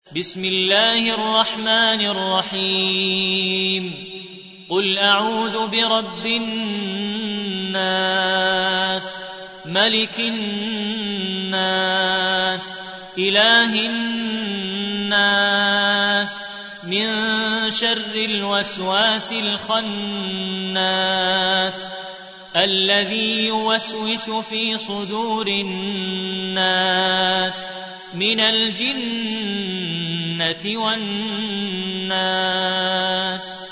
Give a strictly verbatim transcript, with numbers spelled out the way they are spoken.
بسم الله الرحمن الرحيم قل أعوذ برب الناس ملك الناس إله الناس من شر الوسواس الخناس الذي يوسوس في صدور الناس من الجنة والناس.